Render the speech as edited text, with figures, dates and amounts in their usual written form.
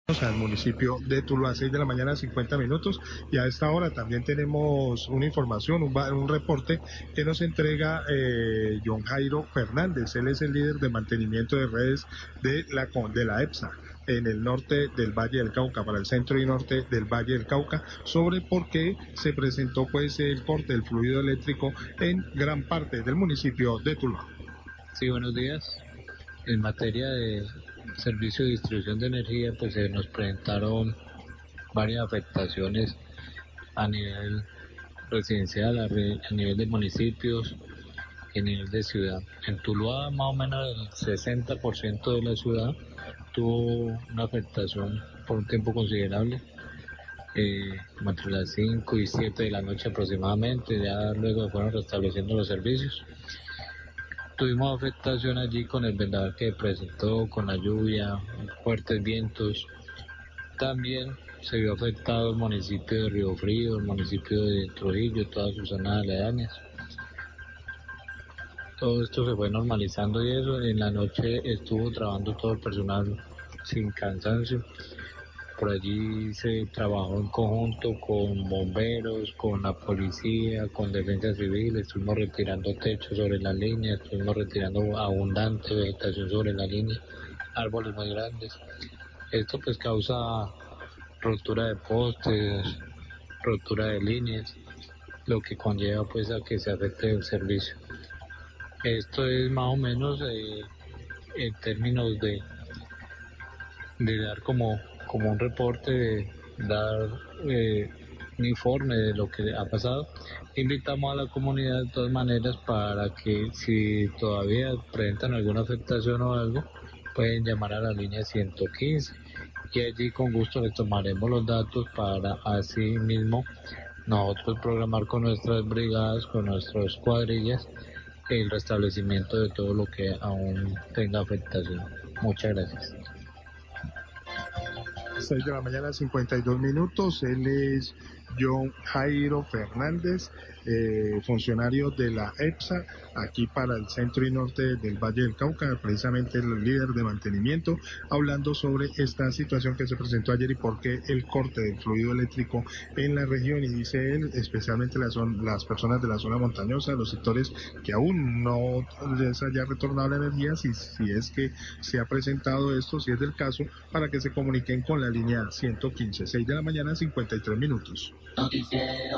al municipio de Tuluá, 6 de la mañana, 50 minutos, y a esta hora también tenemos una información, un reporte que nos entrega John Jairo Fernández. Él es el líder de mantenimiento de redes de la EPSA en el norte del Valle del Cauca, para el centro y norte del Valle del Cauca, sobre por qué se presentó pues el corte del fluido eléctrico en gran parte del municipio de Tuluá. Sí, buenos días. En materia de servicio de distribución de energía, pues se nos presentaron varias afectaciones a nivel residencial, a nivel de municipios y a nivel de ciudad. En Tuluá, más o menos el 60% de la ciudad tuvo una afectación por un tiempo considerable, como entre las 5 y 7 de la noche aproximadamente. Ya luego fueron restableciendo los servicios. Tuvimos afectación allí con el vendaval que presentó, con la lluvia, fuertes vientos. También se vio afectado el municipio de Río Frío, el municipio de Trujillo, todas sus zonas aledañas. Todo esto se fue normalizando y eso. En la noche estuvo trabajando todo el personal sin cansancio. Por allí se trabajó en conjunto con bomberos, con la policía, con defensa civil. Estuvimos retirando techos sobre la línea, estuvimos retirando abundante vegetación sobre la línea, árboles muy grandes. Esto pues causa rotura de postes, rotura de líneas, lo que conlleva pues a que se afecte el servicio. Esto es más o menos en términos de dar como un reporte, de dar un informe de lo que ha pasado. Invitamos a la comunidad de todas maneras para que si todavía presentan alguna afectación o algo, pueden llamar a la línea 115 y allí con gusto les tomaremos los datos para así mismo nosotros programar con nuestras brigadas, con nuestras cuadrillas, el restablecimiento de todo lo que aún tenga afectación. Muchas gracias. 6 de la mañana, 52 minutos. Él es John Jairo Fernández, funcionario de la EPSA, aquí para el centro y norte del Valle del Cauca, precisamente el líder de mantenimiento, hablando sobre esta situación que se presentó ayer y por qué el corte del fluido eléctrico en la región. Y dice él, especialmente las personas de la zona montañosa, los sectores que aún no les haya retornado la energía, si es que se ha presentado esto, si es del caso, para que se comuniquen con la línea 115. 6 de la mañana, 53 minutos.